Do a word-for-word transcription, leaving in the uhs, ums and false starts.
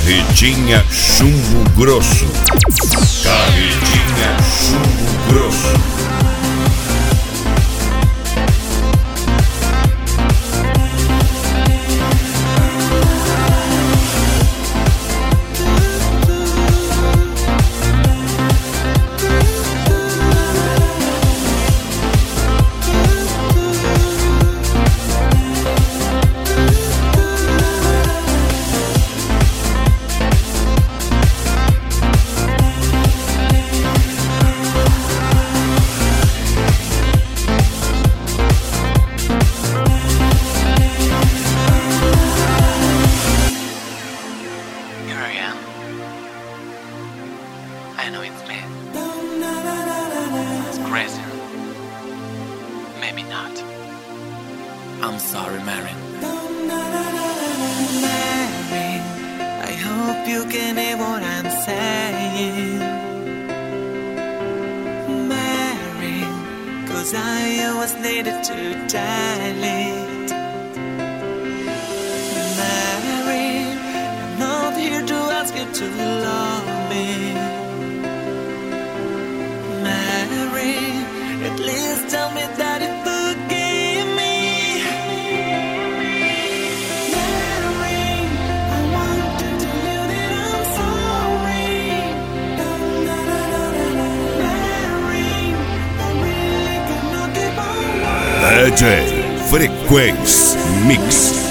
Carretinha Chumbo Grosso. Carretinha Chumbo Grosso. I know it's bad. It's crazy. Maybe not. I'm sorry, Mary. Mary, I hope you can hear what I'm saying. Mary, cause I always needed to dilate. Mary, I'm not here to ask you to love me. At least tell me that you forgive me. Mary, I want to tell you that I'm sorry. Mary, I really cannot keep on. D J Frequência Mix.